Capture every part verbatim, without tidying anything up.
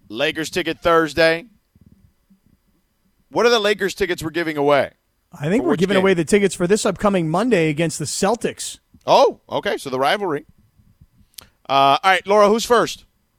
Lakers ticket Thursday. What are the Lakers tickets we're giving away? I think For we're giving game? away the tickets for this upcoming Monday against the Celtics. Oh, okay. So the rivalry. Uh, all right, Laura, who's first?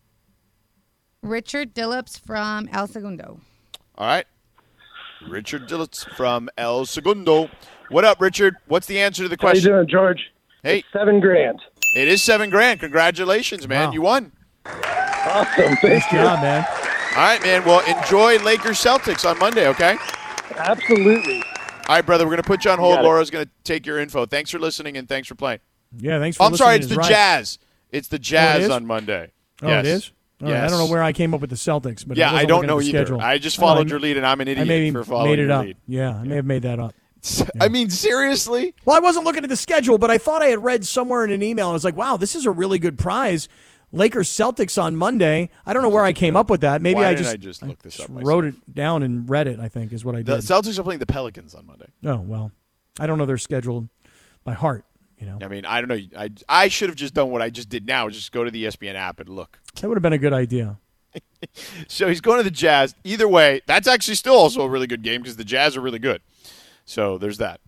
Richard Dillips from El Segundo. All right. Richard Dillis from El Segundo. What up, Richard? What's the answer to the question? How you doing, George? Hey. It's seven grand. It is seven grand. Congratulations, man. Wow. You won. Awesome. Thank Nice you. job, man. All right, man. Well, enjoy Lakers Celtics on Monday, okay? Absolutely. All right, brother. We're going to put you on hold. got it. Laura's going to take your info. Thanks for listening, and thanks for playing. Yeah, thanks for Oh, I'm sorry. listening It's is the right. Jazz. It's the Jazz is? on Monday. Oh, yes. it is? All right, Yes. I don't know where I came up with the Celtics, but Yeah, I, I wasn't don't looking know at the either. schedule. I just I don't know, followed I- your lead, and I'm an I idiot maybe for following made it your up. lead. Yeah, I may have made that up. I mean, seriously? Well, I wasn't looking at the schedule, but I thought I had read somewhere in an email. I was like, wow, this is a really good prize. Lakers Celtics on Monday. I don't know where I came up with that. Maybe Why I didn't just, I just look this up wrote it down and read it, I think, is what I The did. Celtics are playing the Pelicans on Monday. Oh, well, I don't know their schedule by heart, you know. I mean, I don't know. I, I should have just done what I just did now, just go to the E S P N app and look. That would have been a good idea. So he's going to the Jazz. Either way, that's actually still also a really good game because the Jazz are really good. So there's that.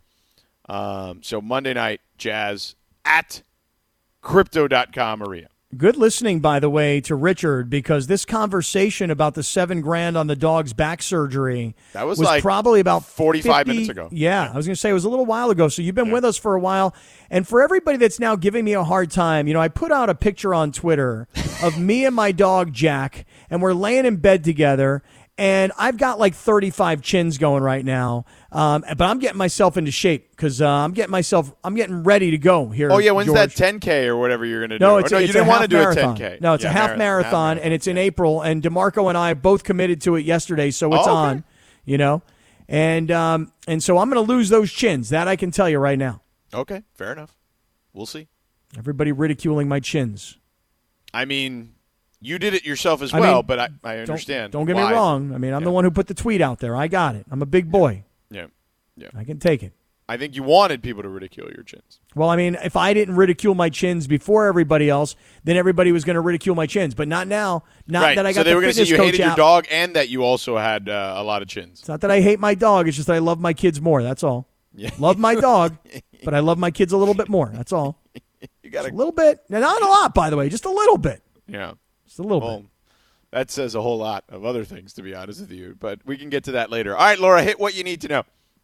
Um, so Monday night, Jazz at crypto dot com Maria. Good listening, by the way, to Richard, because this conversation about the seven grand on the dog's back surgery That was like probably about forty-five fifty minutes ago. Yeah, I was going to say it was a little while ago. So you've been Yeah. with us for a while. And for everybody that's now giving me a hard time, you know, I put out a picture on Twitter of me and my dog, Jack, and we're laying in bed together. And I've got like thirty-five chins going right now, um, but I'm getting myself into shape because uh, I'm getting myself, I'm getting ready to go here. Oh, yeah, when's George. that ten K or whatever you're going to do? No, Or it's, no, a, you it's didn't a want half to do marathon. a ten K. No, it's Yeah, a half mara- marathon, half and it's in April. And DeMarco and I both committed to it yesterday, so it's Oh, okay. on. You know, and um, and so I'm going to lose those chins. That I can tell you right now. Okay, fair enough. We'll see. Everybody ridiculing my chins. I mean, you did it yourself as I well, mean, but I, I Don't, understand. don't get why. me wrong. I mean, I'm Yeah. the one who put the tweet out there. I got it. I'm a big boy. Yeah, yeah. I can take it. I think you wanted people to ridicule your chins. Well, I mean, if I didn't ridicule my chins before everybody else, then everybody was going to ridicule my chins. But not now. Not right. that I got so they the were going to say fitness you coach hated your out. dog and that you also had uh, a lot of chins. It's not that I hate my dog. It's just that I love my kids more. That's all. Yeah. Love my dog, but I love my kids a little bit more. That's all. You got A little bit. Now, not a lot, by the way. Just a little bit. Yeah. Just a little Well, bit. that says a whole lot of other things, to be honest with you. But we can get to that later. All right, Laura, hit what you need to know.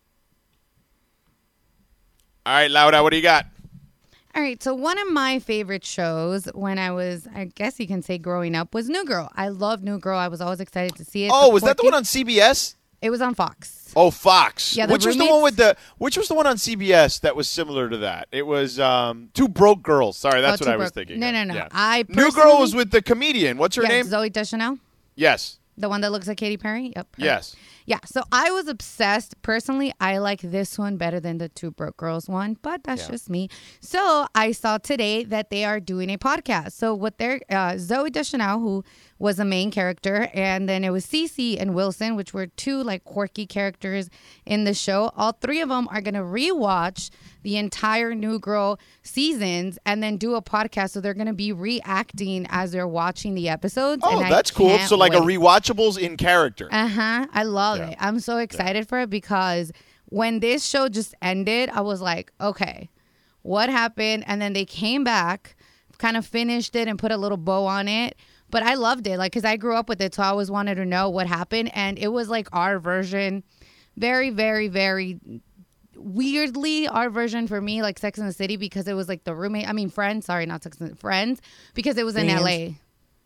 All right, Lauda, what do you got? All right, so one of my favorite shows when I was, I guess you can say growing up, was New Girl. I love New Girl. I was always excited to see it. Oh, was that the quirky- one on C B S? It was on Fox. Oh, Fox. Yeah, the which was the one with the which was the one on C B S that was similar to that? It was um, Two Broke Girls. Sorry, that's Oh, what Two I was Broke- thinking. No, of. no, no. Yeah. I New Girl personally- was with the comedian. What's her yeah, name? Zoe Deschanel, Yes. the one that looks like Katy Perry. Yep. her. Yes. Yeah, so I was obsessed. Personally, I like this one better than the Two Broke Girls one, but that's Yeah. just me. So I saw today that they are doing a podcast. So what they're, uh, Zoe Deschanel, who was a main character, and then it was Cece and Wilson, which were two like quirky characters in the show. All three of them are going to rewatch the entire New Girl seasons and then do a podcast. So they're going to be reacting as they're watching the episodes. Oh, and I that's cool. can't So like a wait. rewatchables in character. Uh huh. I love Yeah. it. I'm so excited for it because when this show just ended, I was like, okay, what happened? And then they came back, kind of finished it and put a little bow on it. But I loved it, like, because I grew up with it, so I always wanted to know what happened. And it was like our version, very, very, very weirdly our version for me, like Sex and the City, because it was like the roommate. I mean, Friends. Sorry, not Sex and the Friends, because it was in Friends. L A.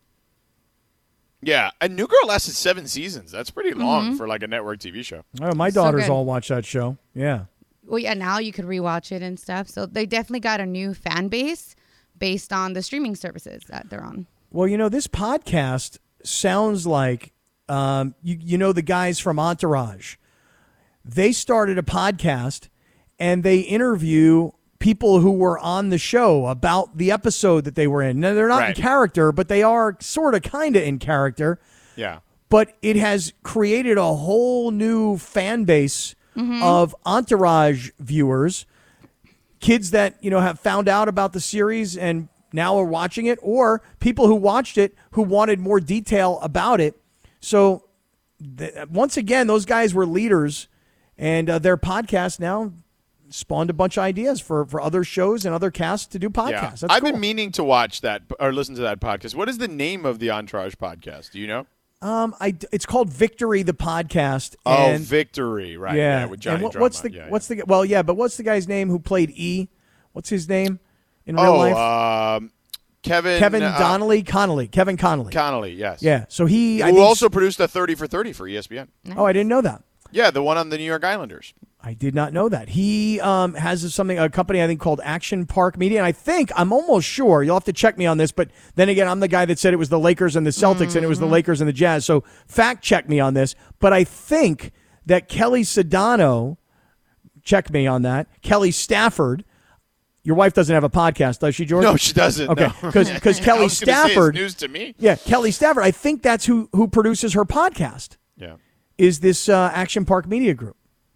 Yeah, and New Girl lasted seven seasons. That's pretty long Mm-hmm. for like a network T V show. Oh, my So daughters good. all watch that show. Yeah. Well, yeah, now you could rewatch it and stuff. So they definitely got a new fan base based on the streaming services that they're on. Well, you know, this podcast sounds like, um, you, you know, the guys from Entourage. They started a podcast and they interview people who were on the show about the episode that they were in. Now, they're not Right. in character, but they are sort of kind of in character. Yeah. But it has created a whole new fan base of Entourage viewers, kids that, you know, have found out about the series and now are watching it, or people who watched it who wanted more detail about it. So th- once again, those guys were leaders, and uh, their podcast now spawned a bunch of ideas for, for other shows and other casts to do podcasts. Yeah. That's I've cool. been meaning to watch that or listen to that podcast. What is the name of the Entourage podcast? Do you know? Um, I it's called Victory, the podcast. Oh, and, Victory, right? yeah. Yeah, with Johnny and what, what's the Drama. Yeah, what's the well, yeah, but what's the guy's name who played E? What's his name in real oh, life? um, Kevin Kevin uh, Donnelly, Connolly, Kevin Connolly. Connolly, yes. Yeah, so he. I Who think, also produced a thirty for thirty for E S P N. Oh, I didn't know that. Yeah, the one on the New York Islanders. I did not know that. He um, has something, a company I think called Action Park Media, and I think I'm almost sure you'll have to check me on this. But then again, I'm the guy that said it was the Lakers and the Celtics, mm-hmm. and it was the Lakers and the Jazz. So fact check me on this. But I think that Kelly Sedano, check me on that. Kelly Stafford. Your wife doesn't have a podcast, does she, George? No, she doesn't. Okay, because no. Kelly I was gonna say, it's Stafford. news to me. Yeah, Kelly Stafford. I think that's who who produces her podcast. Yeah. Is this uh, Action Park Media Group?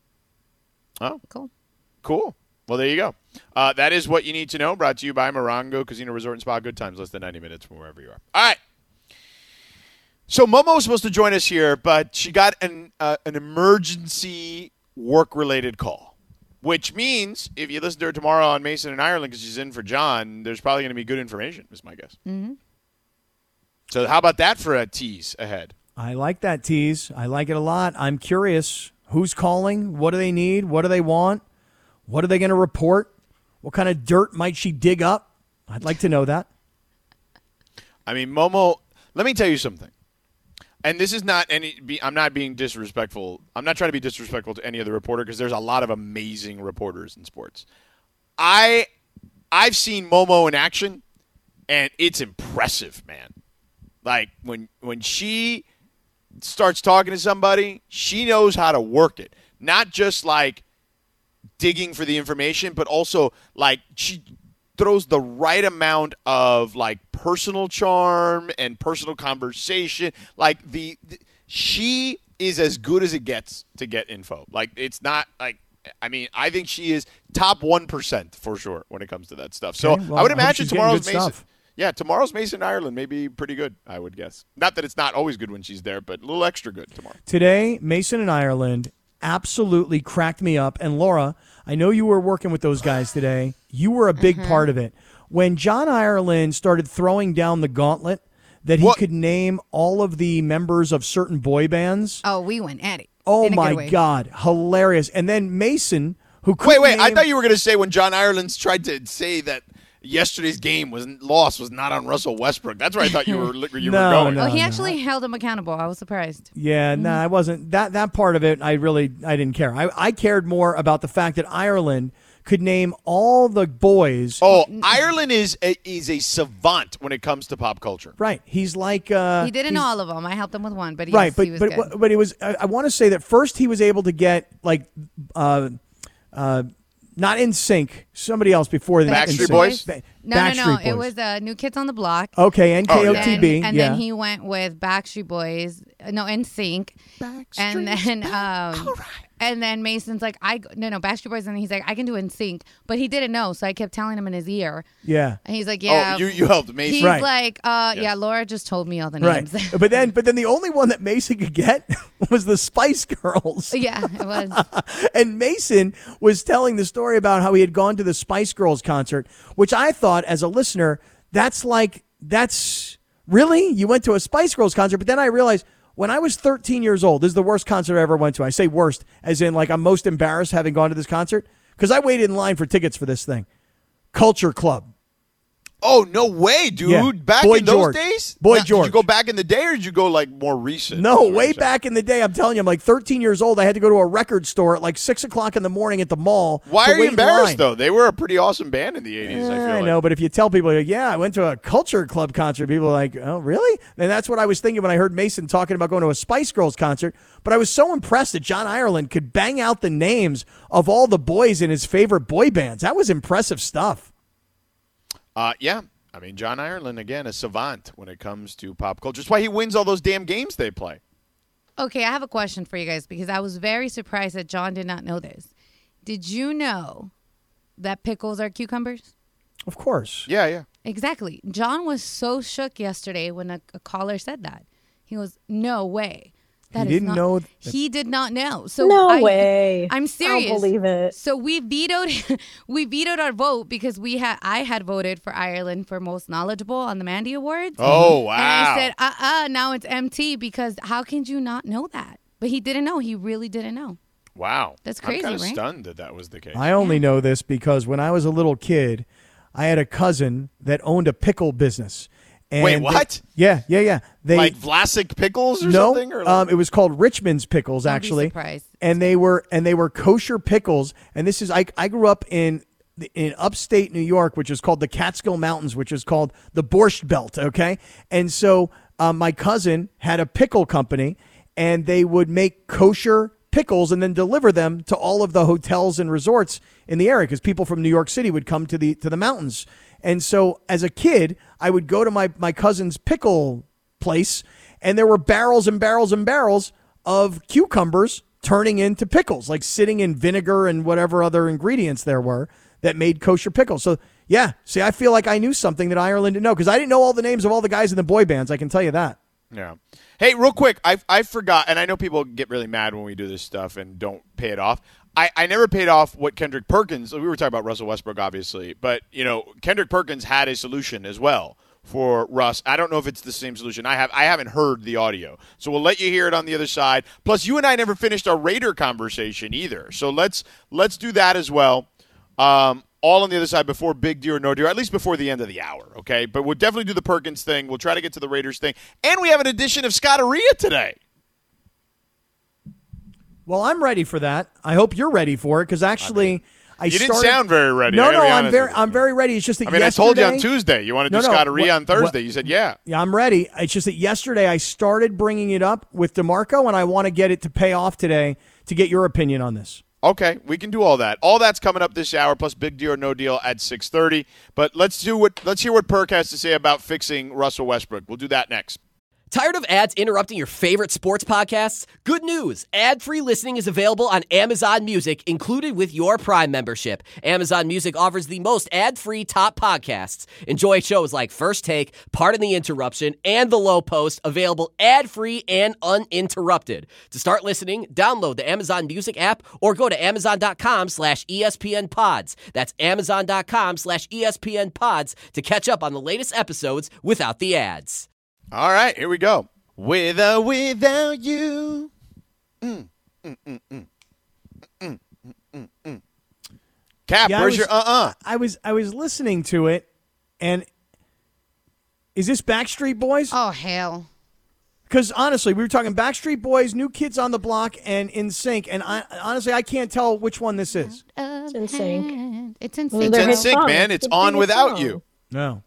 Oh, Cool. cool. Well, there you go. Uh, that is what you need to know. Brought to you by Morongo Casino Resort and Spa. Good times, less than ninety minutes from wherever you are. All right. So Momo was supposed to join us here, but she got an uh, an emergency work-related call, which means if you listen to her tomorrow on Mason and Ireland because she's in for John, there's probably going to be good information, is my guess. Mm-hmm. So how about that for a tease ahead? I like that tease. I like it a lot. I'm curious. Who's calling? What do they need? What do they want? What are they going to report? What kind of dirt might she dig up? I'd like to know that. I mean, Momo, let me tell you something. And this is not any, be, I'm not being disrespectful. I'm not trying to be disrespectful to any other reporter because there's a lot of amazing reporters in sports. I, I've seen Momo in action, and it's impressive, man. Like, when when she starts talking to somebody, she knows how to work it. Not just, like, digging for the information, but also, like, she throws the right amount of, like, personal charm and personal conversation. Like, the, the she is as good as it gets to get info. Like, it's not, like, I mean, I think she is top one percent for sure when it comes to that stuff. So Okay, well, I would I hope imagine she's getting tomorrow's good Mason. stuff. Yeah, tomorrow's Mason Ireland may be pretty good, I would guess. Not that it's not always good when she's there, but a little extra good tomorrow. Today, Mason and Ireland absolutely cracked me up. And Laura, I know you were working with those guys today. You were a big part of it. When John Ireland started throwing down the gauntlet that he What? could name all of the members of certain boy bands. Oh, we went at it. Oh, in a good my way. God. Hilarious. And then Mason, who Wait, couldn't wait, I name- thought you were going to say when John Ireland's tried to say that yesterday's game was loss was not on Russell Westbrook. That's where I thought you were you No, were going. no. Oh, he actually held him accountable. I was surprised. Yeah, no, I wasn't. That that part of it, I really, I didn't care. I, I cared more about the fact that Ireland could name all the boys. Oh, Ireland is a, is a savant when it comes to pop culture. Right. He's like. Uh, He didn't know he's- all of them. I helped him with one, but yes, Right, but he was but good. but it was. I, I want to say that first he was able to get like, uh, uh, not in sync. Somebody else before that. Backstreet Boys? Ba- No, no, no. Backstreet It Boys. was uh, New Kids on the Block. Okay, N K O T B. And, and yeah. then he went with Backstreet Boys. uh, No, N Sync. And then, um, and then Mason's like, I no no Backstreet Boys, and he's like, I can do N Sync, but he didn't know, so I kept telling him in his ear, yeah. and he's like, yeah. Oh, you you helped Mason. He's Right. like, uh, Yes. yeah. Laura just told me all the Right, names. but then but then the only one that Mason could get was the Spice Girls. yeah, it was. And Mason was telling the story about how he had gone to the Spice Girls concert, which I thought as a listener, that's like, that's really? You went to a Spice Girls concert? But then I realized when I was thirteen years old, this is the worst concert I ever went to. I say worst as in like I'm most embarrassed having gone to this concert because I waited in line for tickets for this thing. Culture Club. Oh, no way, dude. Yeah. Back Boy in those George. days? Boy Now, George. Did you go back in the day or did you go like more recent? No, That's what way I'm saying. back in the day, I'm telling you, I'm like thirteen years old. I had to go to a record store at like six o'clock in the morning at the mall. Why to are you wait in embarrassed line. though? They were a pretty awesome band in the eighties. I Eh, feel I like. know, but if you tell people, like, yeah, I went to a Culture Club concert, people are like, oh, really? And that's what I was thinking when I heard Mason talking about going to a Spice Girls concert. But I was so impressed that John Ireland could bang out the names of all the boys in his favorite boy bands. That was impressive stuff. Uh, yeah. I mean, John Ireland, again, a savant when it comes to pop culture. That's why he wins all those damn games they play. Okay, I have a question for you guys because I was very surprised that John did not know this. Did you know that pickles are cucumbers? Of course. Yeah, yeah. Exactly. John was so shook yesterday when a, a caller said that. He goes, "No way." That He is didn't not, know that- He did not know. So No I, way. I'm serious. I don't believe it. So we vetoed we vetoed our vote because we had I had voted for Ireland for most knowledgeable on the Mandy Awards. Oh, wow. And I said, uh uh now it's M T because how can you not know that? But he didn't know. He really didn't know. Wow. That's crazy, I'm kind of right? stunned that that was the case. I only know this because when I was a little kid, I had a cousin that owned a pickle business. And Wait, they- what? yeah, yeah, yeah. They like Vlasic pickles or no, something? Or like- um, it was called Richmond's Pickles, Don't be actually. surprised. And they were and they were kosher pickles. And this is I I grew up in in upstate New York, which is called the Catskill Mountains, which is called the Borscht Belt. Okay, and so um, my cousin had a pickle company, and they would make kosher pickles and then deliver them to all of the hotels and resorts in the area because people from New York City would come to the to the mountains. And so as a kid, I would go to my, my cousin's pickle place, and there were barrels and barrels and barrels of cucumbers turning into pickles, like sitting in vinegar and whatever other ingredients there were that made kosher pickles. So, yeah, see, I feel like I knew something that Ireland didn't know because I didn't know all the names of all the guys in the boy bands. I can tell you that. Yeah. Hey, real quick, I I forgot, and I know people get really mad when we do this stuff and don't pay it off. I, I never paid off what Kendrick Perkins, we were talking about Russell Westbrook, obviously, but, you know, Kendrick Perkins had a solution as well for Russ. I don't know if it's the same solution. I have I haven't heard the audio, so we'll let you hear it on the other side. Plus, you and I never finished our Raider conversation either, so let's let's do that as well. Um, all on the other side before Big Deal or No Deal, or at least before the end of the hour, okay? But we'll definitely do the Perkins thing. We'll try to get to the Raiders thing, and we have an edition of Scotteria today. Well, I'm ready for that. I hope you're ready for it because actually I You started. didn't sound very ready. No, I gotta no, be I'm honest very, with you. I'm very ready. It's just that I mean, yesterday, I told you on Tuesday you want to do No, no, Scotteria what- on Thursday. what- You said yeah. Yeah, I'm ready. It's just that yesterday I started bringing it up with DeMarco, and I want to get it to pay off today to get your opinion on this. Okay, we can do all that. All that's coming up this hour, plus Big Deal or No Deal at six thirty. But let's do what let's hear what Perk has to say about fixing Russell Westbrook. We'll do that next. Tired of ads interrupting your favorite sports podcasts? Good news. Ad-free listening is available on Amazon Music, included with your Prime membership. Amazon Music offers the most ad-free top podcasts. Enjoy shows like First Take, Pardon the Interruption, and The Low Post, available ad-free and uninterrupted. To start listening, download the Amazon Music app or go to amazon.com slash ESPN pods. That's amazon.com slash ESPN pods to catch up on the latest episodes without the ads. All right, here we go. With or without you. Mm, mm, mm, mm, mm, mm, mm, mm. Cap, Yeah, I where's was- your uh-uh? I was I was listening to it, and is this Backstreet Boys? Oh hell. Because honestly, we were talking Backstreet Boys, New Kids on the Block, and In Sync, and I honestly I can't tell which one this is. It's in sync. It's in Well, sync. It's they're in his sync, song. man. It's It's the on biggest without song. you. No,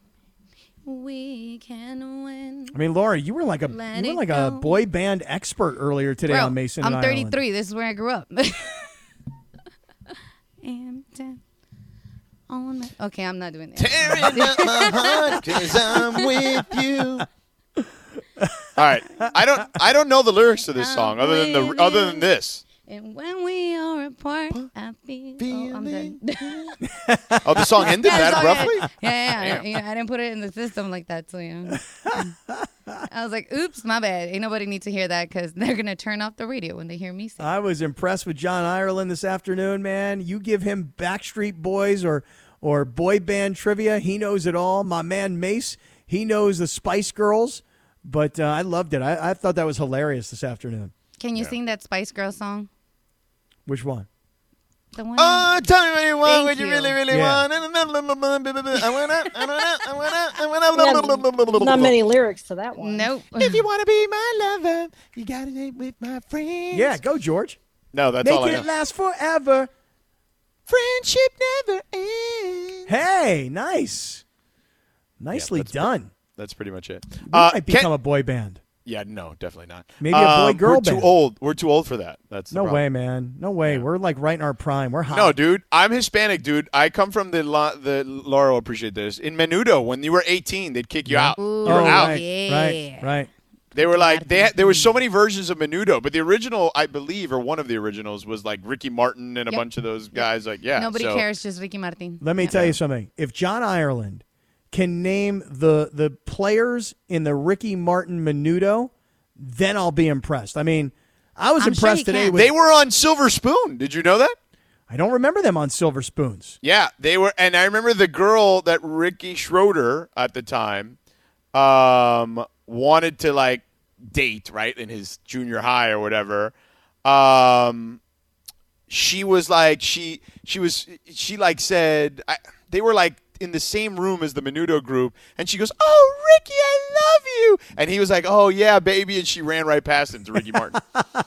We can win. I mean Laura, you were like a Let you were it like a go. boy band expert earlier today Bro, on Mason. I'm and thirty-three. Ireland. This is where I grew up. And, uh, on the- okay, I'm not doing that. Tearing up my heart 'cause I'm with you. All right, I don't I don't know the lyrics to this song other than the other than this. And when we are apart, I feel. Oh, I'm done. Oh, the song ended Yeah, that it's all abruptly. good. Yeah, yeah, yeah. You know, I didn't put it in the system like that, so yeah. I was like, "Oops, my bad." Ain't nobody need to hear that because they're gonna turn off the radio when they hear me sing. I was impressed with John Ireland this afternoon, man. You give him Backstreet Boys or or boy band trivia, he knows it all. My man Mace, he knows the Spice Girls. But uh, I loved it. I, I thought that was hilarious this afternoon. Can you sing that Spice Girl song? Which one? The one. Oh, tell me what you want, Thank what you you. really, really Yeah. want. I wanna, I wanna, I wanna, I wanna. Not many lyrics to that one. Nope. If you wanna be my lover, you gotta date with my friends. Yeah, go George. No, that's Make all I it know. last forever. Friendship never ends. Hey, nice. Nicely that's done. That's pretty much it. We Uh, might Ken- become a boy band. yeah, no, definitely not. Maybe a boy-girl We're too band. old. We're too old for that. That's the No problem. way, man. No way. We're like right in our prime. We're hot. No, dude. I'm Hispanic, dude. I come from the La- the Laura will appreciate this. In Menudo, when you were eighteen, they'd kick you out. Ooh, You were oh, out. right, Yeah. right, right. They were like they had, there were so many versions of Menudo, but the original, I believe, or one of the originals was like Ricky Martin and a Yep. bunch of those guys. Like, yeah, Nobody so- cares, just Ricky Martin. Let me Yeah. tell you something. If John Ireland can name the the players in the Ricky Martin Menudo, then I'll be impressed. I mean, I was I'm sure impressed he today can. with They were on Silver Spoon. Did you know that? I don't remember them on Silver Spoons. Yeah, they were. And I remember the girl that Ricky Schroeder at the time um, wanted to, like, date, right, in his junior high or whatever. Um, she was like, she, she was, she, like, said, I, they were, like, in the same room as the Menudo group, and she goes, "Oh, Ricky, I love you," and he was like, "Oh yeah, baby," and she ran right past him to Ricky Martin.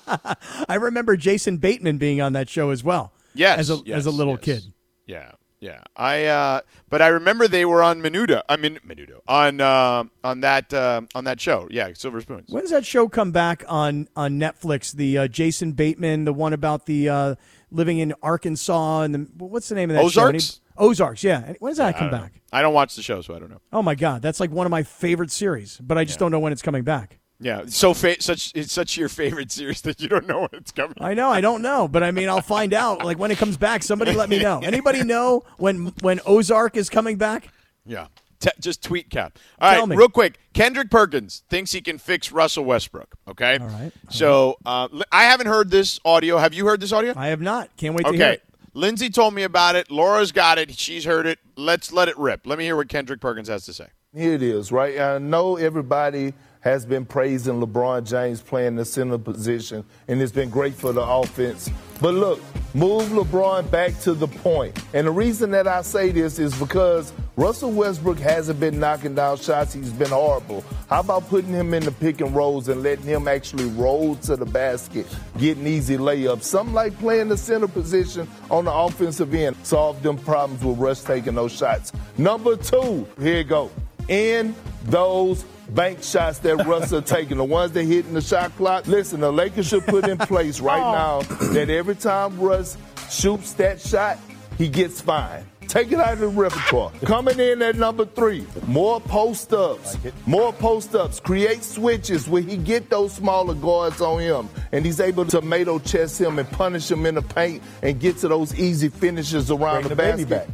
I remember Jason Bateman being on that show as well. Yes, as a yes, as a little yes. kid. Yeah, yeah. I uh, but I remember they were on Menudo. I mean Menudo on uh, on that uh, on that show. Yeah, Silver Spoons. When does that show come back on on Netflix? The uh, Jason Bateman, the one about the uh, living in Arkansas, and the, what's the name of that show? Ozarks? Any- Ozarks, yeah. When does that I come don't back? know. I don't watch the show, so I don't know. Oh my God, that's like one of my favorite series, but I just don't know when it's coming back. Yeah, it's so fa- such it's such your favorite series that you don't know when it's coming. I know, I don't know, but I mean, I'll find out. Like when it comes back, somebody let me know. Anybody know when when Ozark is coming back? Yeah. T- just tweet Cap. All Tell right, me. real quick. Kendrick Perkins thinks he can fix Russell Westbrook. Okay. All right. So uh, li- I haven't heard this audio. Have you heard this audio? I have not. Can't wait to hear Okay. it. Lindsay told me about it. Laura's got it. She's heard it. Let's let it rip. Let me hear what Kendrick Perkins has to say. Here it is, right? I know everybody has been praising LeBron James playing the center position, and it's been great for the offense. But look, move LeBron back to the point. And the reason that I say this is because Russell Westbrook hasn't been knocking down shots. He's been horrible. How about putting him in the pick and rolls and letting him actually roll to the basket, getting easy layups? Something like playing the center position on the offensive end. Solve them problems with Russ taking those shots. Number two, here you go. In those bank shots that Russ are taking, the ones that hit in the shot clock. Listen, the Lakers should put in place right now that every time Russ shoots that shot, he gets fined. Take it out of the repertoire. Coming in at number three, more post-ups. More post-ups. Create switches where he get those smaller guards on him, and he's able to tomato chest him and punish him in the paint and get to those easy finishes around the, the basket.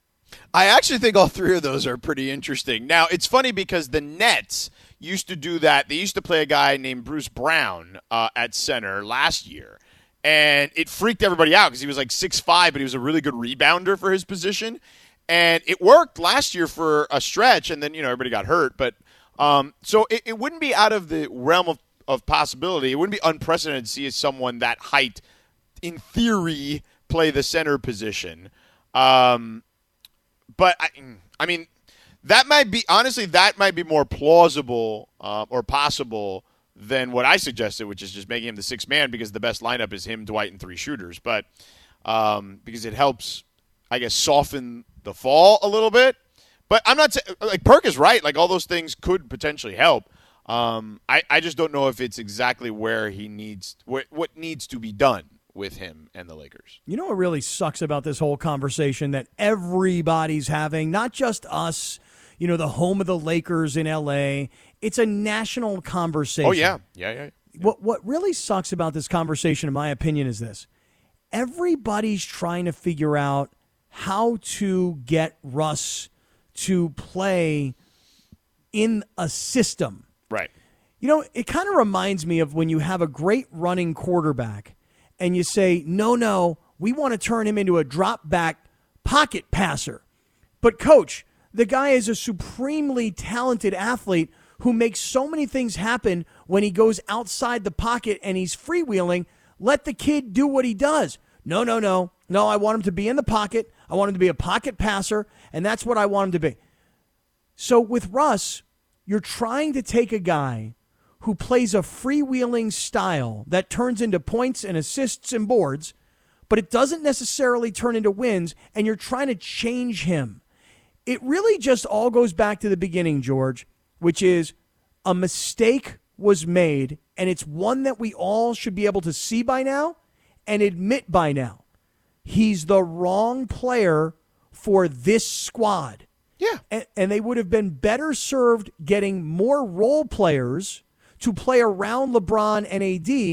I actually think all three of those are pretty interesting. Now, it's funny because the Nets used to do that. They used to play a guy named Bruce Brown uh, at center last year, and it freaked everybody out because he was like six five, but he was a really good rebounder for his position. And it worked last year for a stretch, and then, you know, everybody got hurt. But um, so it, it wouldn't be out of the realm of, of possibility. It wouldn't be unprecedented to see someone that height, in theory, play the center position. Um But, I, I mean, that might be – honestly, that might be more plausible uh, or possible than what I suggested, which is just making him the sixth man because the best lineup is him, Dwight, and three shooters. But um, because it helps, I guess, soften the fall a little bit. But I'm not – like, Perk is right. Like, all those things could potentially help. Um, I, I just don't know if it's exactly where he needs – what what needs to be done with him and the Lakers. You know what really sucks about this whole conversation that everybody's having, not just us, you know, the home of the Lakers in L A. It's a national conversation. Oh, yeah. Yeah, yeah. yeah. What what really sucks about this conversation, in my opinion, is this. Everybody's trying to figure out how to get Russ to play in a system. Right. You know, it kind of reminds me of when you have a great running quarterback and you say, no, no, we want to turn him into a drop back pocket passer. But coach, the guy is a supremely talented athlete who makes so many things happen when he goes outside the pocket and he's freewheeling. Let the kid do what he does. No, no, no. No, I want him to be in the pocket. I want him to be a pocket passer, and that's what I want him to be. So with Russ, you're trying to take a guy who plays a freewheeling style that turns into points and assists and boards, but it doesn't necessarily turn into wins, and you're trying to change him. It really just all goes back to the beginning, George, which is a mistake was made, and it's one that we all should be able to see by now and admit by now. He's the wrong player for this squad. Yeah. And, and they would have been better served getting more role players to play around LeBron and A D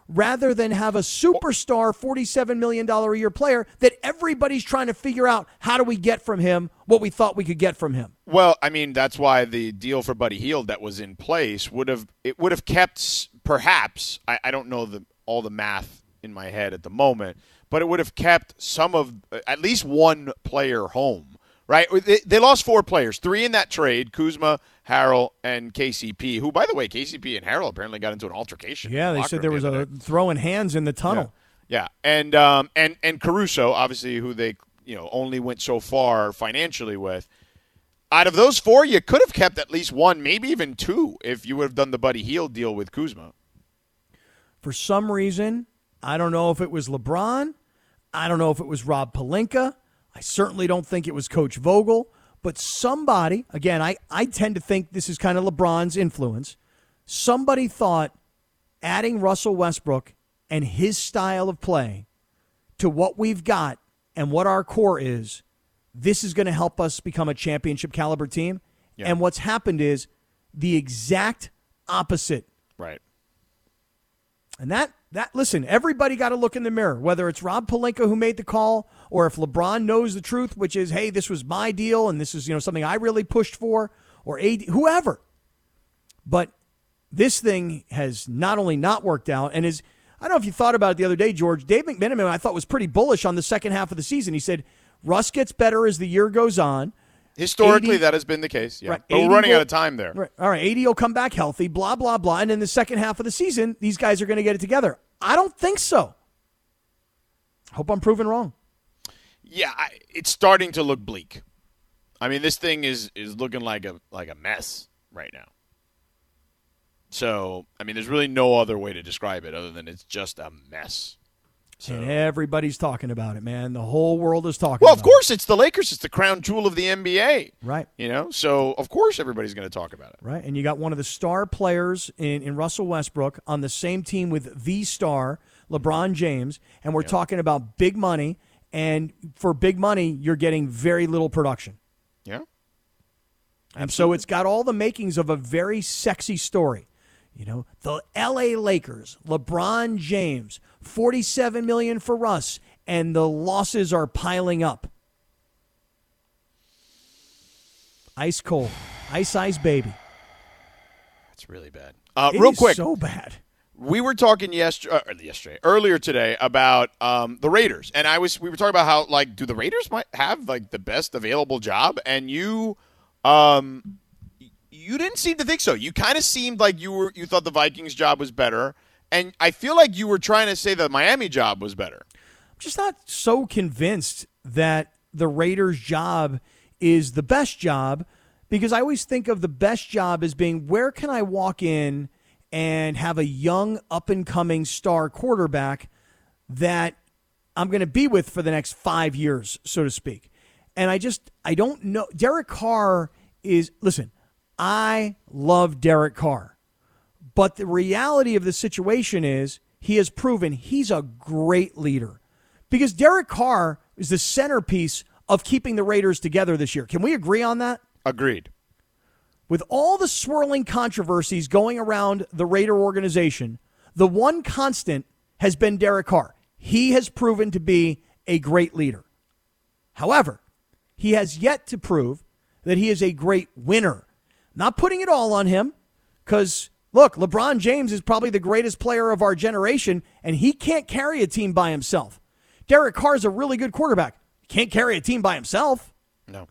rather than have a superstar forty-seven million dollars a year player that everybody's trying to figure out how do we get from him what we thought we could get from him. Well, I mean, that's why the deal for Buddy Hield that was in place would have it would have kept perhaps I, I don't know the all the math in my head at the moment, but it would have kept some of at least one player home, right? They, they lost four players, three in that trade: Kuzma, Harrell, and K C P. Who, by the way, K C P and Harrell apparently got into an altercation. Yeah, they said there was a throwing hands in the tunnel. Yeah, yeah. and um, and and Caruso, obviously, who they you know only went so far financially with. Out of those four, you could have kept at least one, maybe even two, if you would have done the Buddy Hield deal with Kuzma. For some reason, I don't know if it was LeBron. I don't know if it was Rob Pelinka. I certainly don't think it was Coach Vogel. But somebody, again, I, I tend to think this is kind of LeBron's influence. Somebody thought adding Russell Westbrook and his style of play to what we've got and what our core is, this is going to help us become a championship caliber team. Yeah. And what's happened is the exact opposite. Right. And that, that listen, everybody got to look in the mirror, whether it's Rob Pelinka who made the call or if LeBron knows the truth, which is, hey, this was my deal and this is, you know, something I really pushed for, or A D, whoever. But this thing has not only not worked out and is, I don't know if you thought about it the other day, George, Dave McMenamin, I thought was pretty bullish on the second half of the season. He said, Russ gets better as the year goes on. Historically, A D, that has been the case. Yeah. Right, But we're A D running will, out of time there. Right, all right, A D will come back healthy, blah, blah, blah. And in the second half of the season, these guys are going to get it together. I don't think so. Hope I'm proven wrong. Yeah, I, it's starting to look bleak. I mean, this thing is, is looking like a like a mess right now. So, I mean, there's really no other way to describe it other than it's just a mess. So. And everybody's talking about it, man. The whole world is talking well, about it. Well, of course, it's the Lakers. It's the crown jewel of the N B A. Right. You know, so of course everybody's going to talk about it. Right. And you got one of the star players in, in Russell Westbrook on the same team with the star, LeBron James. And we're yeah. talking about big money. And for big money, you're getting very little production. Yeah. And Absolutely. So it's got all the makings of a very sexy story. You know, the L A Lakers, LeBron James, forty-seven million dollars for Russ, and the losses are piling up. Ice cold. Ice, ice, baby. That's really bad. Uh, it real is quick. so bad. We were talking yesterday, uh, yesterday, earlier today about um, the Raiders, and I was we were talking about how like do the Raiders might have like the best available job, and you, um, you didn't seem to think so. You kind of seemed like you were you thought the Vikings job was better, and I feel like you were trying to say the Miami job was better. I'm just not so convinced that the Raiders job is the best job, because I always think of the best job as being where can I walk in and have a young, up-and-coming star quarterback that I'm going to be with for the next five years, so to speak. And I just, I don't know. Derek Carr is, listen, I love Derek Carr. But the reality of the situation is he has proven he's a great leader. Because Derek Carr is the centerpiece of keeping the Raiders together this year. Can we agree on that? Agreed. With all the swirling controversies going around the Raider organization, the one constant has been Derek Carr. He has proven to be a great leader. However, he has yet to prove that he is a great winner. Not putting it all on him, because, look, LeBron James is probably the greatest player of our generation, and he can't carry a team by himself. Derek Carr is a really good quarterback. Can't carry a team by himself. No.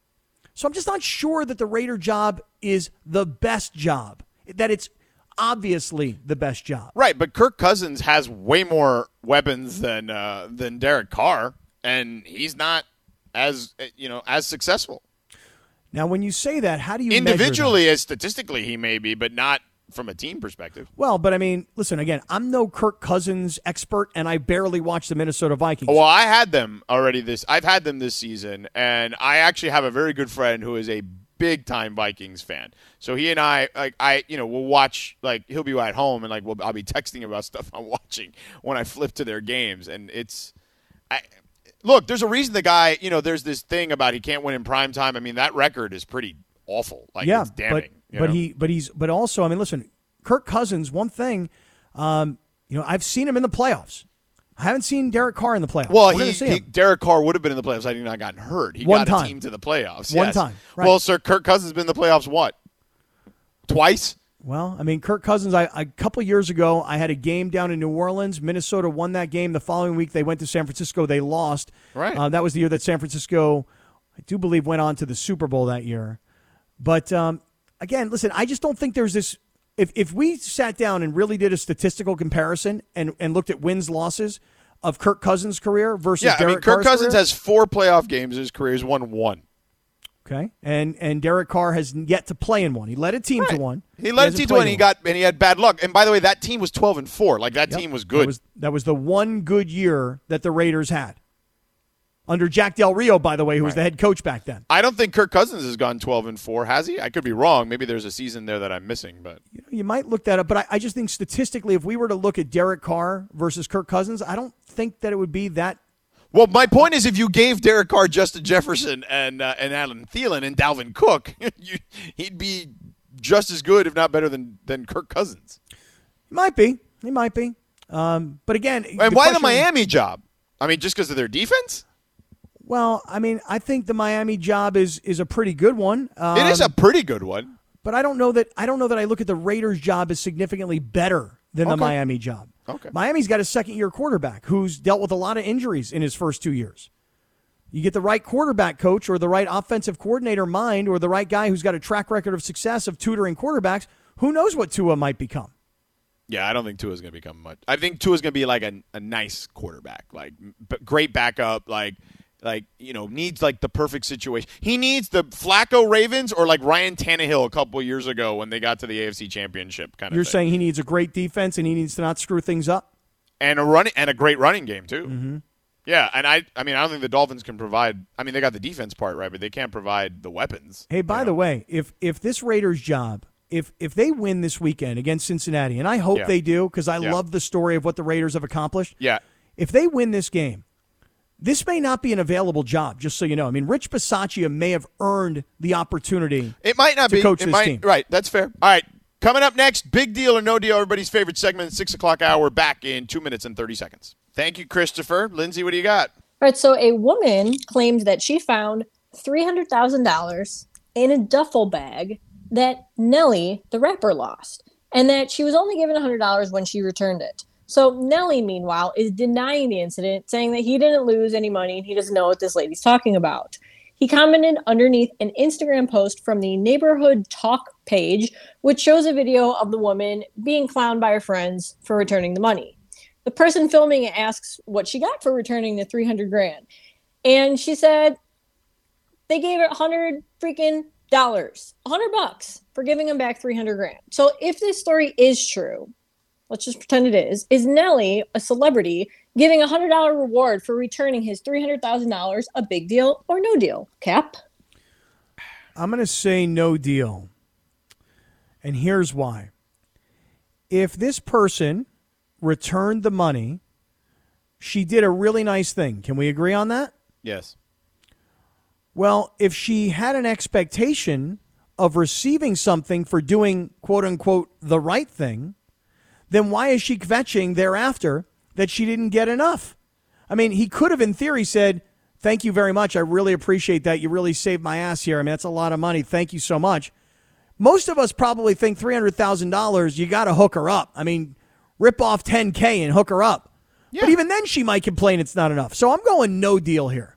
So I'm just not sure that the Raider job is the best job, that it's obviously the best job. Right, but Kirk Cousins has way more weapons than uh, than Derek Carr, and he's not as you know as successful. Now, when you say that, how do you individually, measure that? as statistically, he may be, but not from a team perspective. Well, but I mean, listen, again, I'm no Kirk Cousins expert, and I barely watch the Minnesota Vikings. Well, I had them already this. I've had them this season, and I actually have a very good friend who is a big time Vikings fan. So he and I, like, I, you know, we'll watch. Like, he'll be at home, and like, we'll, I'll be texting about stuff I'm watching when I flip to their games, and it's, I. Look, there's a reason the guy, you know, there's this thing about he can't win in prime time. I mean, that record is pretty awful. Like, yeah, it's damning. But, but he, but he's, but also, I mean, listen, Kirk Cousins, one thing, um, You know, I've seen him in the playoffs. I haven't seen Derek Carr in the playoffs. Well, We're gonna he, see he him. Derek Carr would have been in the playoffs had he not gotten hurt. He One got time. a team to the playoffs. One yes. time, right. Well, sir, Kirk Cousins has been in the playoffs what? Twice? Well, I mean, Kirk Cousins, I, a couple years ago, I had a game down in New Orleans. Minnesota won that game. The following week, they went to San Francisco. They lost. Right. Uh, that was the year that San Francisco, I do believe, went on to the Super Bowl that year. But, um, again, listen, I just don't think there's this – if if we sat down and really did a statistical comparison and, and looked at wins, losses of Kirk Cousins' career versus Yeah, Derek I mean, Kirk Carr's Cousins career, has four playoff games in his career. He's won one. okay, and and Derek Carr has yet to play in one. He led a team to Right. one. He led a hasn't team to played one. in He got and he had bad luck. And by the way, that team was twelve and four. Like that Yep. team was good. That was, that was the one good year that the Raiders had. Under Jack Del Rio, by the way, who was Right. the head coach back then. I don't think Kirk Cousins has gone twelve and four. Has he? I could be wrong. Maybe there's a season there that I'm missing. But You, know, you might look that up, but I, I just think statistically, if we were to look at Derek Carr versus Kirk Cousins, I don't think that it would be that. well, my point is, if you gave Derek Carr Justin Jefferson and uh, and Alan Thielen and Dalvin Cook, you, he'd be just as good, if not better, than than Kirk Cousins. He might be. He might be. Um, but again, And why the question- Miami job? I mean, just because of their defense? Well, I mean, I think the Miami job is is a pretty good one. Um, It is a pretty good one. but I don't know that I don't know that I look at the Raiders job as significantly better than the Okay. Miami job. Okay. Miami's got a second year quarterback who's dealt with a lot of injuries in his first two years. You get the right quarterback coach or the right offensive coordinator mind or the right guy who's got a track record of success of tutoring quarterbacks, who knows what Tua might become. Yeah, I don't think Tua's going to become much. I think Tua's going to be like a, a nice quarterback, like b- great backup, like like you know needs like the perfect situation. He needs the Flacco Ravens or like Ryan Tannehill a couple of years ago when they got to the A F C Championship kind of. You're thing. saying he needs a great defense and he needs to not screw things up? and a running and a great running game too. Mm-hmm. Yeah, and I I mean I don't think the Dolphins can provide. I mean they got the defense part right, but they can't provide the weapons. Hey, by you the know? way, if if this Raiders job, if if they win this weekend against Cincinnati, and I hope Yeah. they do because I Yeah. love the story of what the Raiders have accomplished. Yeah. If they win this game, this may not be an available job, just so you know. I mean, Rich Bisaccia may have earned the opportunity. It might not to be. coach it this might, team. Right, that's fair. All right, coming up next, big deal or no deal, everybody's favorite segment, six o'clock hour, back in two minutes and thirty seconds. Thank you, Christopher. Lindsay, what do you got? All right, so a woman claimed that she found three hundred thousand dollars in a duffel bag that Nelly, the rapper, lost, and that she was only given one hundred dollars when she returned it. So Nelly, meanwhile, is denying the incident, saying that he didn't lose any money and he doesn't know what this lady's talking about. He commented underneath an Instagram post from the Neighborhood Talk page, which shows a video of the woman being clowned by her friends for returning the money. The person filming it asks what she got for returning the three hundred grand. And she said they gave her one hundred freaking dollars, one hundred bucks for giving them back three hundred grand. So if this story is true, let's just pretend it is, is Nelly, a celebrity, giving a one hundred dollars reward for returning his three hundred thousand dollars a big deal or no deal? Cap? I'm going to say no deal. And here's why. If this person returned the money, she did a really nice thing. Can we agree on that? Yes. Well, if she had an expectation of receiving something for doing, quote unquote, the right thing, then why is she kvetching thereafter that she didn't get enough? I mean, he could have, in theory, said, thank you very much. I really appreciate that. You really saved my ass here. I mean, that's a lot of money. Thank you so much. Most of us probably think three hundred thousand dollars, you got to hook her up. I mean, rip off ten K and hook her up. Yeah. But even then, she might complain it's not enough. So I'm going no deal here.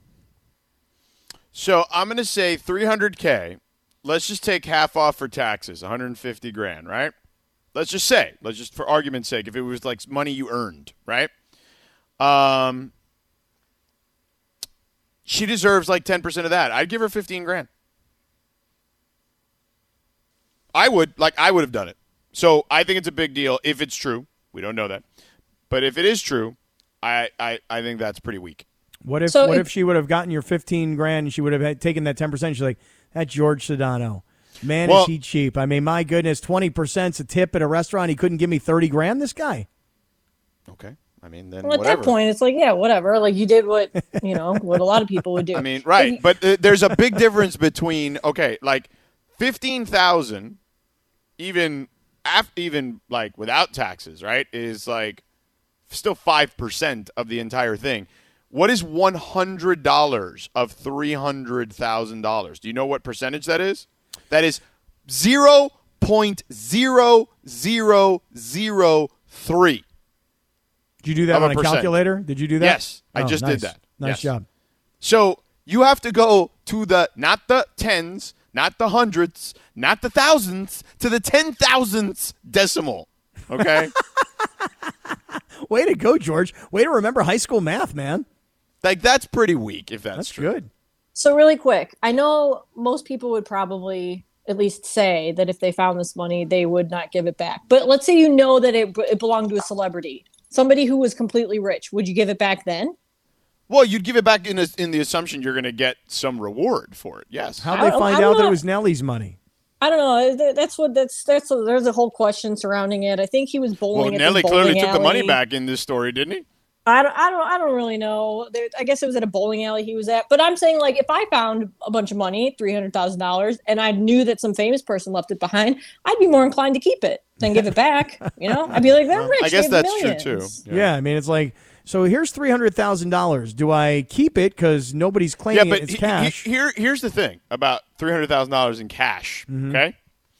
So I'm going to say three hundred K. Let's just take half off for taxes, one hundred fifty grand, right? Let's just say, let's just for argument's sake, if it was like money you earned, right? Um, she deserves like ten percent of that. I'd give her fifteen grand. I would, like, I would have done it. So I think it's a big deal if it's true. We don't know that. But if it is true, I, I, I think that's pretty weak. What if So what it- if she would have gotten your fifteen grand and she would have had, taken that ten percent? She's like, that's George Sedano. Man, Well- is he cheap. I mean, my goodness, twenty percent's a tip at a restaurant. He couldn't give me thirty grand, this guy. Okay. I mean, then Well, at whatever. that point, it's like, yeah, whatever. Like you did what, you know, what a lot of people would do. I mean, right. But uh, there's a big difference between, okay, like fifteen thousand even after, even like without taxes, right, is like still five percent of the entire thing. What is one hundred dollars of three hundred thousand dollars? Do you know what percentage that is? That is zero point zero zero zero three. Did you do that Of a on a percent. calculator? Did you do that? Yes, I Oh, just nice. did that. Nice Yes. job. So you have to go to the, not the tens, not the hundreds, not the thousands, to the ten thousandths decimal. Okay? Way to go, George. Way to remember high school math, man. Like, that's pretty weak if that's, That's true. good. So really quick, I know most people would probably at least say that if they found this money, they would not give it back. But let's say you know that it, it belonged to a celebrity, somebody who was completely rich. Would you give it back then? Well, you'd give it back in, a, in the assumption you're going to get some reward for it. Yes. How'd I they don't- find I don't out that know. it was Nellie's money? I don't know. Th- That's what that's that's a, there's a whole question surrounding it. I think he was Well, bowling. at Nelly this clearly bowling took the money alley. back in this story, didn't he? I don't, I don't, I don't really know. There, I guess it was at a bowling alley he was at. But I'm saying, like, if I found a bunch of money, three hundred thousand dollars, and I knew that some famous person left it behind, I'd be more inclined to keep it than give it back. You know, I'd be like, they're rich. I guess they have that's true, too. millions. Yeah. I mean, it's like, so here's three hundred thousand dollars. Do I keep it because nobody's Yeah, claiming but it? It's he- cash. he- here, here's the thing about three hundred thousand dollars in cash, Mm-hmm. okay?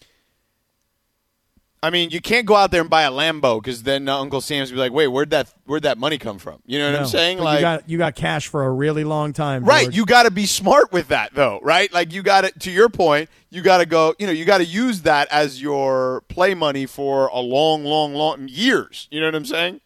I mean, you can't go out there and buy a Lambo because then uh, Uncle Sam's be like, wait, where'd that where'd that money come from? You know what No, I'm saying? but Like, you got you got cash for a really long time. right, George. you got to be smart with that, though, right? Like, you got to, to your point, you got to go, you know, you got to use that as your play money for a long, long, long years. You know what I'm saying?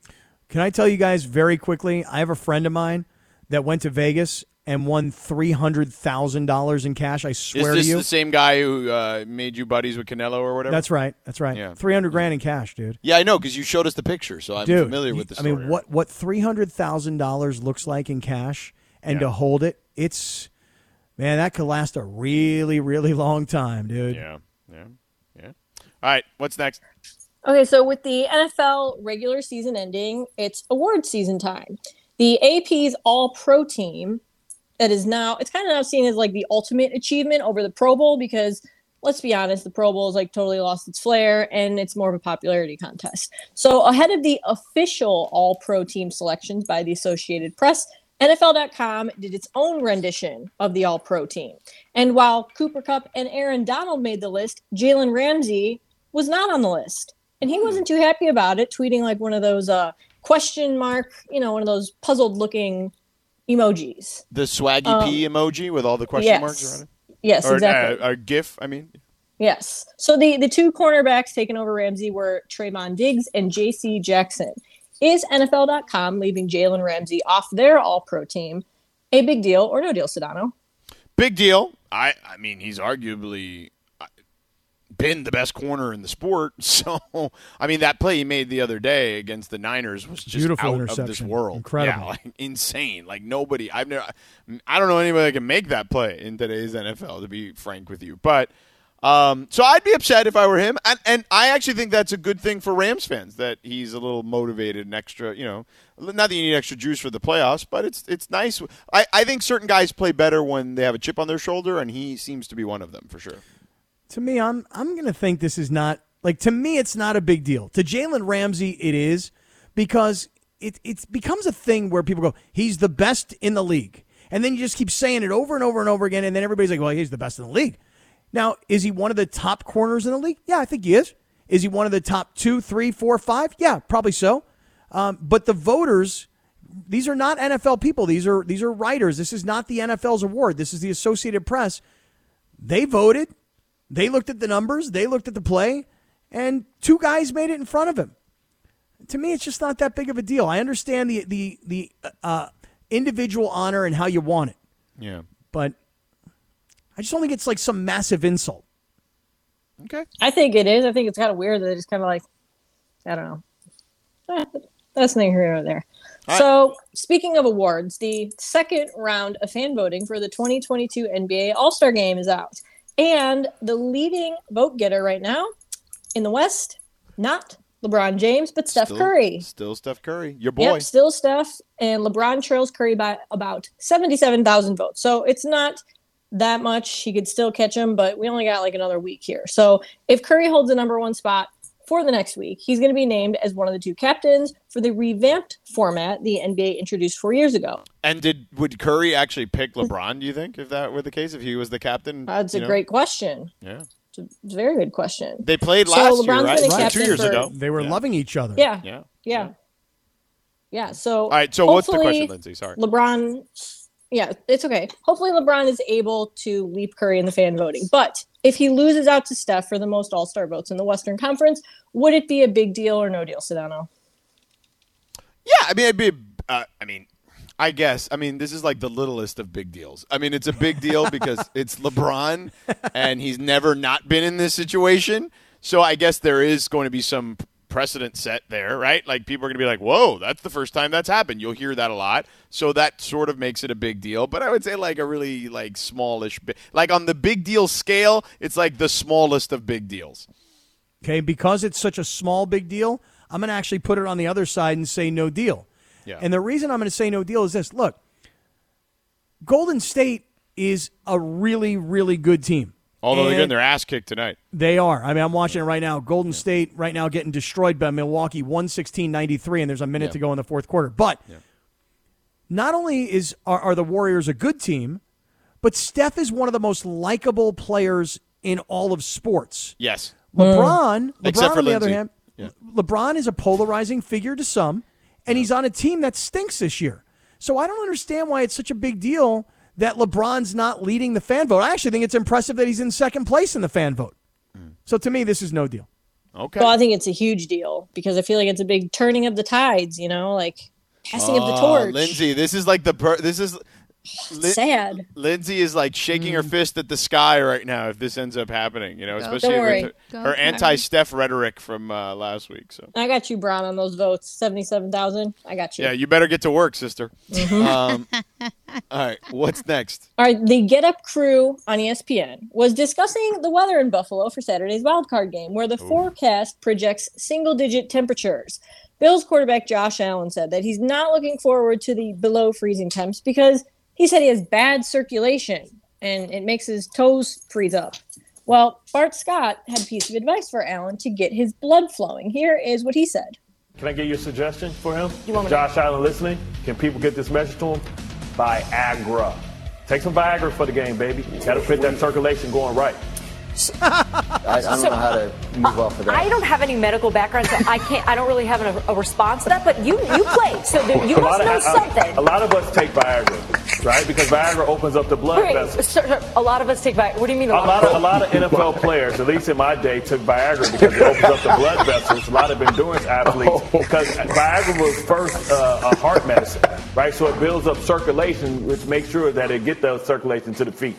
Can I tell you guys very quickly? I have a friend of mine that went to Vegas and won three hundred thousand dollars in cash. I Is swear this to you. the same guy who uh, made you buddies with Canelo or whatever? That's right. That's right. Yeah. three hundred grand in cash, dude. Yeah, I know, because you showed us the picture, so I'm Dude, familiar with you- the I story. mean, what what three hundred thousand dollars looks like in cash, and to hold it, it's man, that could last a really, really long time, dude. Yeah, yeah, yeah. All right, what's next? Okay, so with the N F L regular season ending, it's award season time. The A P's All-Pro team that is now, it's kind of now seen as like the ultimate achievement over the Pro Bowl because, let's be honest, the Pro Bowl has like totally lost its flair and it's more of a popularity contest. So ahead of the official All-Pro team selections by the Associated Press, N F L dot com did its own rendition of the All-Pro team. And while Cooper Kupp and Aaron Donald made the list, Jalen Ramsey was not on the list. And he wasn't too happy about it, tweeting like one of those uh, question mark, you know, one of those puzzled looking emojis. The swaggy Um, P emoji with all the question yes. marks around it? Yes, Or exactly. uh, a GIF, I mean. Yes. So the, the two cornerbacks taking over Ramsey were Trayvon Diggs and J C Jackson. Is N F L dot com leaving Jalen Ramsey off their All-Pro team a big deal or no deal, Sedano? Big deal. I, I mean, he's arguably uh, been the best corner in the sport. So, I mean, that play he made the other day against the Niners was just Beautiful out of this interception. world. Incredible. Yeah, like insane. Like nobody, I've never, I don't know anybody that can make that play in today's N F L, to be frank with you. But, um, so I'd be upset if I were him. And, and I actually think that's a good thing for Rams fans, that he's a little motivated and extra, you know, not that you need extra juice for the playoffs, but it's it's nice. I, I think certain guys play better when they have a chip on their shoulder, and he seems to be one of them for sure. To me, I'm I'm gonna think this is not like to me it's not a big deal. To Jalen Ramsey, it is because it it becomes a thing where people go, he's the best in the league, and then you just keep saying it over and over and over again, and then everybody's like, well, he's the best in the league. Now, is he one of the top corners in the league? Yeah, I think he is. Is he one of the top two, three, four, five? Yeah, probably so. Um, but the voters, these are not N F L people. These are these are writers. This is not the N F L's award. This is the Associated Press. They voted. They looked at the numbers. They looked at the play, and two guys made it in front of him. To me, it's just not that big of a deal. I understand the the the uh, individual honor and how you want it, Yeah. but I just don't think it's like some massive insult. Okay. I think it is. I think it's kind of weird that it's kind of like, I don't know. Eh, That's neither here nor there. All right. So, speaking of awards, the second round of fan voting for the twenty twenty-two N B A All-Star Game is out. And the leading vote getter right now in the West, not LeBron James, but Steph Still- Curry. Still Steph Curry. Your boy. Yep, still Steph. And LeBron trails Curry by about seventy-seven thousand votes. So, it's not that much. He could still catch him, but we only got like another week here. So, if Curry holds the number one spot for the next week, he's going to be named as one of the two captains for the revamped format the N B A introduced four years ago. And did would Curry actually pick LeBron, do you think, if that were the case, if he was the captain? That's a you know? great question. Yeah. It's a, it's a very good question. They played So last year, LeBron's right? been a Right. captain Two years for- ago. They were Yeah. loving each other. Yeah. Yeah. Yeah. Yeah. So All right, so what's the hopefully question, Lindsay? Sorry. LeBron, yeah, it's okay. Hopefully LeBron is able to leap Curry in the fan voting. But if he loses out to Steph for the most All-Star votes in the Western Conference, would it be a big deal or no deal, Sedano? Yeah, I mean, it'd be. Uh, I mean, I guess. I mean, this is like the littlest of big deals. I mean, it's a big deal because it's LeBron, and he's never not been in this situation. So I guess there is going to be some precedent set there, right? Like people are going to be like, "Whoa, that's the first time that's happened." You'll hear that a lot. So that sort of makes it a big deal. But I would say like a really like smallish, bi- like on the big deal scale, it's like the smallest of big deals. Okay, because it's such a small big deal, I'm going to actually put it on the other side and say no deal. Yeah. And the reason I'm going to say no deal is this. Look, Golden State is a really, really good team. Although they're And getting their ass kicked tonight. They are. I mean, I'm watching it right now. Golden State right now getting destroyed by Milwaukee, one sixteen ninety-three, and there's a minute Yeah. to go in the fourth quarter. But Yeah. not only is are, are the Warriors a good team, but Steph is one of the most likable players in all of sports. Yes. LeBron, Except LeBron for on the other Lindsay. hand, Yeah. LeBron is a polarizing figure to some, and he's on a team that stinks this year. So I don't understand why it's such a big deal that LeBron's not leading the fan vote. I actually think it's impressive that he's in second place in the fan vote. So to me, this is no deal. Okay. Well, I think it's a huge deal because I feel like it's a big turning of the tides, you know, like passing of the Oh, torch. Lindsay, this is like the per- this is Lin- Sad. Lindsay is like shaking Mm. her fist at the sky right now if this ends up happening, you know, especially Don't worry. with her, Go her for it. anti-Steph rhetoric from uh, last week. So I got you, Bron, on those votes. seventy-seven thousand. I got you. yeah, you better get to work, sister. Mm-hmm. Um, all right, what's next? All right, the Get Up crew on E S P N was discussing the weather in Buffalo for Saturday's wildcard game, where the forecast projects single-digit temperatures. Bills quarterback Josh Allen said that he's not looking forward to the below freezing temps because he said he has bad circulation and it makes his toes freeze up. Well, Bart Scott had a piece of advice for Allen to get his blood flowing. Here is what he said. Can I get you a suggestion for him? You want me to- Josh Allen listening? Can people get this message to him? Viagra. Take some Viagra for the game, baby. Got to put that circulation going right. I, I don't So, know how to move off of that. I don't have any medical background, so I can't. I don't really have a, a response to that. But you, you play, so there, you A must lot know of- something. A, a lot of us take Viagra, right? Because Viagra opens up the blood Wait, vessels. sir, sir, a lot of us take Viagra. What do you mean? A lot of a lot of N F L players, at least in my day, took Viagra because it opens up the blood vessels. A lot of endurance athletes because Viagra was first uh, a heart medicine, right? So it builds up circulation, which makes sure that it get the circulation to the feet.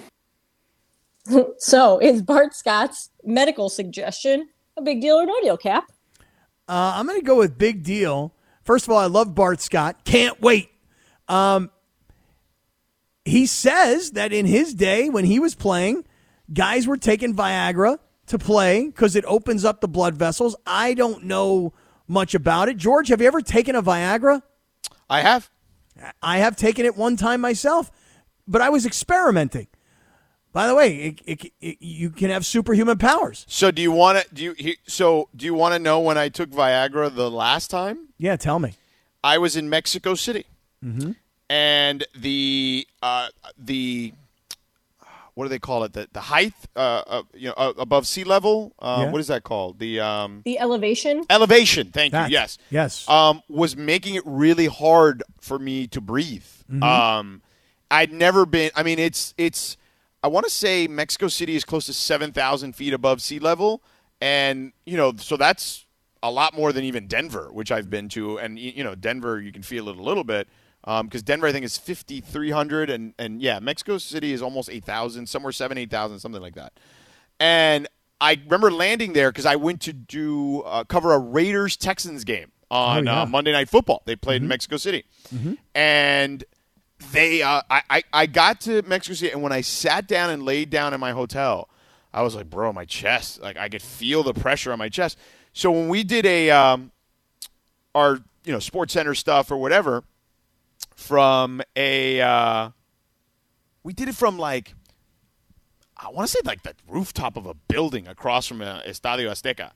So is Bart Scott's medical suggestion a big deal or no deal, Cap? Uh, I'm going to go with big deal. First of all, I love Bart Scott. Can't wait. Um, he says that in his day when he was playing, guys were taking Viagra to play because it opens up the blood vessels. I don't know much about it. George, have you ever taken a Viagra? I have. I have taken it one time myself, but I was experimenting. By the way, it, it, it, you can have superhuman powers. So do you want to do you he- so do you want to know when I took Viagra the last time? Yeah, tell me. I was in Mexico City. Mm-hmm. And the uh, the what do they call it? The the height uh, uh, you know uh, above sea level. Uh, Yeah. What is that called? The um, The elevation? elevation. Thank That- you. Yes. yes. Um, was making it really hard for me to breathe. Mhm. Um, I'd never been. I mean, it's it's. I want to say Mexico City is close to seven thousand feet above sea level, and you know, so that's a lot more than even Denver, which I've been to. And y- you know, Denver, you can feel it a little bit because Denver, I think, is fifty-three hundred, and and yeah, Mexico City is almost eight thousand, somewhere seven, eight thousand, something like that. And I remember landing there because I went to do uh, cover a Raiders Texans game on Oh, yeah. uh, Monday Night Football. They played in Mexico City, and they uh, I, I I got to Mexico City, and when I sat down and laid down in my hotel, I was like, bro, my chest, like I could feel the pressure on my chest. So when we did a um, our you know Sports Center stuff or whatever from a uh, we did it from like I want to say like the rooftop of a building across from uh, Estadio Azteca.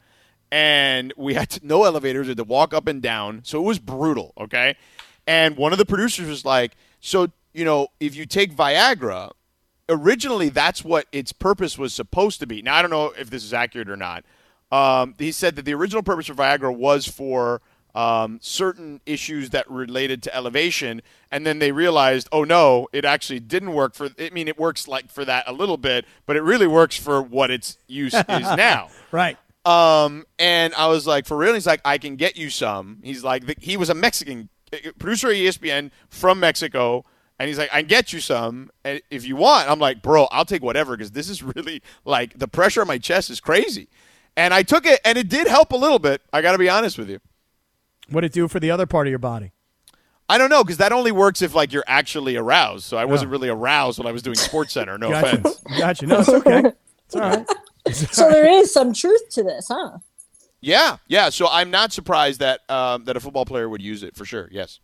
and we had to, no elevators. We had to walk up and down, so it was brutal. Okay, and one of the producers was like, "So you know, if you take Viagra, originally that's what its purpose was supposed to be." Now I don't know if this is accurate or not. Um, he said that the original purpose for Viagra was for um, certain issues that related to elevation, and then they realized, oh no, it actually didn't work for. I mean, it works like for that a little bit, but it really works for what its use is now. Right. Um, and I was like, for real? And he's like, I can get you some. He's like, the, he was a Mexican producer at E S P N from Mexico, and he's like, I can get you some if you want. I'm like, bro, I'll take whatever because this is really like the pressure on my chest is crazy. And I took it, and it did help a little bit. I got to be honest with you. What did it do for the other part of your body? I don't know, because that only works if like you're actually aroused. So I wasn't really aroused when I was doing Sports Center. No gotcha. offense. Gotcha. No, it's okay. It's all right. So there is some truth to this, huh? Yeah, yeah. So I'm not surprised that um, that a football player would use it for sure. Yes.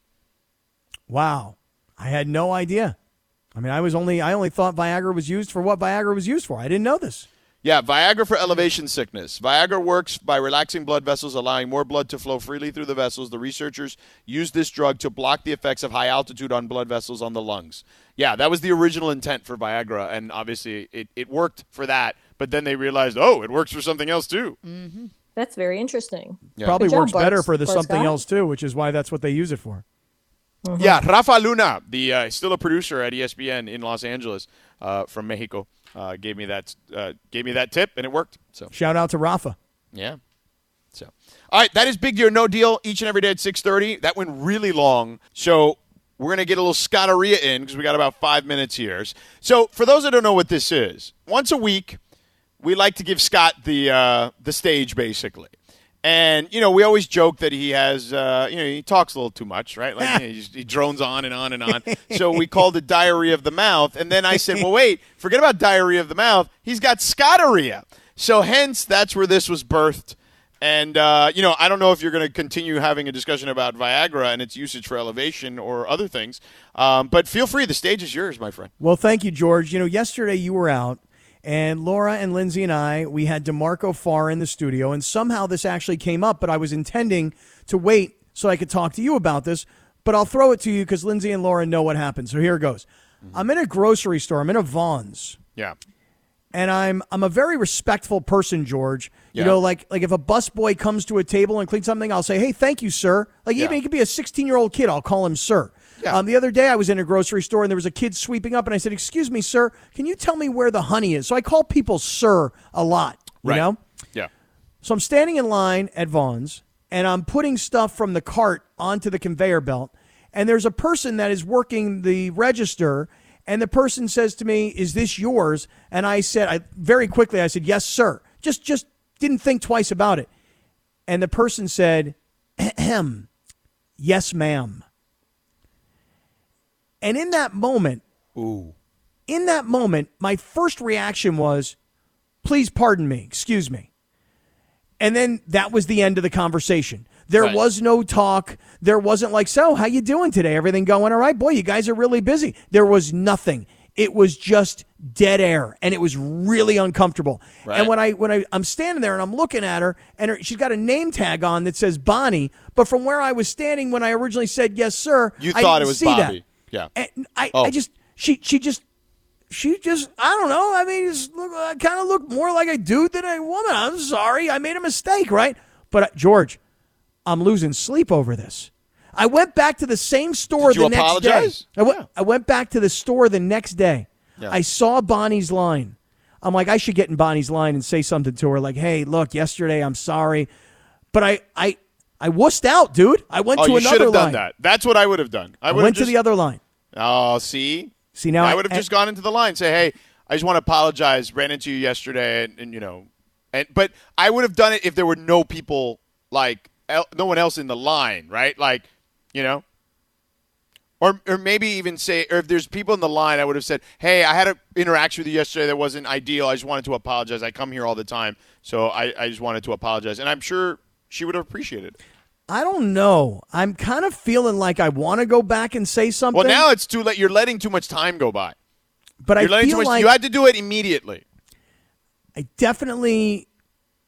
Wow, I had no idea. I mean, I was only I only thought Viagra was used for what Viagra was used for. I didn't know this. Yeah, Viagra for elevation sickness. Viagra works by relaxing blood vessels, allowing more blood to flow freely through the vessels. The researchers used this drug to block the effects of high altitude on blood vessels on the lungs. Yeah, that was the original intent for Viagra, and obviously it, it worked for that, but then they realized, oh, it works for something else too. Mm-hmm. That's very interesting. Yeah. Probably Good job, works Bart- better for the Bart something Scott. else too, which is why that's what they use it for. Mm-hmm. Yeah, Rafa Luna, the uh, still a producer at E S P N in Los Angeles uh, from Mexico, uh, gave me that uh, gave me that tip, and it worked. So Shout out to Rafa. yeah. So all right, that is Big Deal No Deal each and every day at six thirty. That went really long, so we're gonna get a little Scotteria in because we got about five minutes here. So for those that don't know what this is, once a week we like to give Scott the uh, the stage basically. And, you know, we always joke that he has, uh, you know, he talks a little too much, right? Like, you know, he, just, he drones on and on and on. So we called it diarrhea of the mouth. And then I said, well, wait, forget about diarrhea of the mouth. He's got Scotteria. So hence, that's where this was birthed. And, uh, you know, I don't know if you're going to continue having a discussion about Viagra and its usage for elevation or other things. Um, but feel free. The stage is yours, my friend. Well, thank you, George. You know, yesterday you were out. And Laura and Lindsay and I, we had DeMarco Farr in the studio, and somehow this actually came up, but I was intending to wait so I could talk to you about this, but I'll throw it to you because Lindsay and Laura know what happened. So here it goes. Mm-hmm. I'm in a grocery store. I'm in a Vons. Yeah. And I'm I'm a very respectful person, George. You Yeah. know, like like if a busboy comes to a table and cleans something, I'll say, hey, thank you, sir. Like Yeah. even he could be a sixteen-year-old kid, I'll call him sir. Yeah. Um, the other day I was in a grocery store and there was a kid sweeping up and I said, excuse me, sir, can you tell me where the honey is? So I call people sir a lot, you Right. know? Yeah. So I'm standing in line at Vons and I'm putting stuff from the cart onto the conveyor belt. And there's a person that is working the register. And the person says to me, is this yours? And I said, I very quickly, I said, yes, sir. Just, just didn't think twice about it. And the person said, ahem, yes, ma'am. And in that moment, Ooh. in that moment, my first reaction was, please pardon me, excuse me. And then that was the end of the conversation. There Right. was no talk. There wasn't like, so how you doing today? Everything going all right? Boy, you guys are really busy. There was nothing. It was just dead air, and it was really uncomfortable. Right. And when I when I I'm standing there and I'm looking at her, and her, she's got a name tag on that says Bonnie, but from where I was standing when I originally said yes, sir, You I thought didn't it was see Bobby. that. Yeah. And I, Oh. I just she she just she just I don't know. I mean, just look, I kind of look more like a dude than a woman. I'm sorry, I made a mistake, right? But uh, George, I'm losing sleep over this. I went back to the same store Did you the next apologize? day. I went, Yeah. I went back to the store the next day. Yeah. I saw Bonnie's line. I'm like, I should get in Bonnie's line and say something to her like, hey, look, yesterday, I'm sorry. But I I, I wussed out, dude. I went Oh, to you another should have done line. that. That's what I would have done. I, I would went have to the other line. Oh, see? See, now I I- would have and- just gone into the line, say, hey, I just want to apologize. Ran into you yesterday, and, and you know, and but I would have done it if there were no people, like, el- no one else in the line, right? Like, you know? Or or maybe even say, or if there's people in the line, I would have said, hey, I had an interaction with you yesterday that wasn't ideal. I just wanted to apologize. I come here all the time, so I, I just wanted to apologize. And I'm sure she would have appreciated it. I don't know. I'm kind of feeling like I want to go back and say something. Well, now it's too late. You're letting too much time go by. but You're I letting feel too much. like You had to do it immediately. I definitely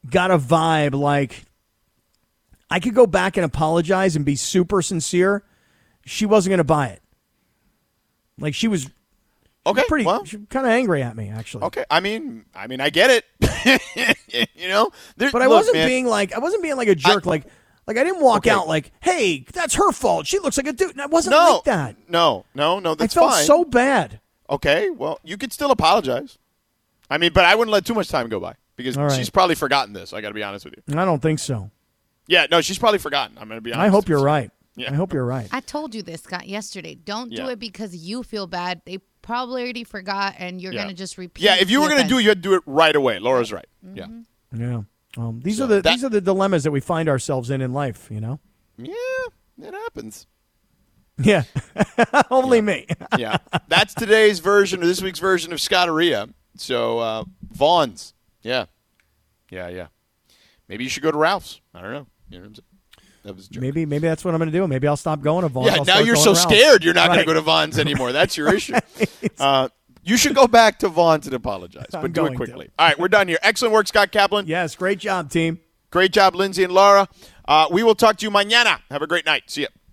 got a vibe like I could go back and apologize and be super sincere. She wasn't going to buy it. Like she was Okay, pretty well, kind of angry at me actually. Okay, I mean, I mean, I get it. you know, there, But I look, wasn't man, being like I wasn't being like a jerk. I- like like I didn't walk Okay. out like, "Hey, that's her fault. She looks like a dude." I wasn't no, like that. No, no, no. That's I felt fine. so bad. Okay, well, you could still apologize. I mean, but I wouldn't let too much time go by because All right. she's probably forgotten this. I got to be honest with you. I don't think so. Yeah, no, she's probably forgotten. I'm going to be honest. I hope you're right. Yeah. I hope you're right. I told you this, Scott, yesterday. Don't do Yeah. it because you feel bad. They probably already forgot, and you're Yeah. going to just repeat. Yeah, if you the were going to do it, offense. you had to do it right away. Laura's right. Yeah. Yeah. Um, these So are the that- these are the dilemmas that we find ourselves in in life, you know? Yeah, it happens. Yeah. Only me. Yeah. That's today's version or this week's version of Scotteria. So, uh, Vaughn's. Yeah. Yeah, yeah. Maybe you should go to Ralph's. I don't know. You know what I'm saying? That was a joke. Maybe maybe that's what I'm going to do. Maybe I'll stop going to Vaughn. Yeah, I'll now start you're going so to Ralph's. scared you're not going Right. to go to Vaughn's anymore. That's your issue. Uh, you should go back to Vaughn's and apologize, but I'm do it going quickly. to. All right, we're done here. Excellent work, Scott Kaplan. Yes, great job, team. Great job, Lindsay and Laura. Uh, we will talk to you mañana. Have a great night. See ya.